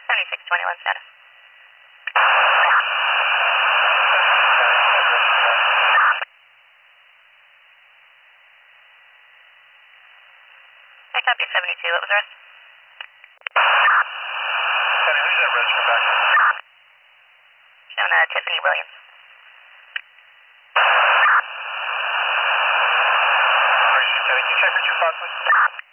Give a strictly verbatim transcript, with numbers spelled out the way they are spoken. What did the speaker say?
seventy-six twenty-one status. I copy seventy-two. What was the rest? Penny, who's that rest? Come back. Showing uh, Tiffany Williams. Can you check for two five, please?